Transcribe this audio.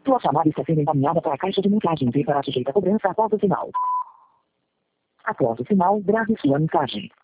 Sua chamada está sendo encaminhada para a caixa de mensagens e será sujeita a cobrança após o sinal. Após o sinal, grave sua mensagem.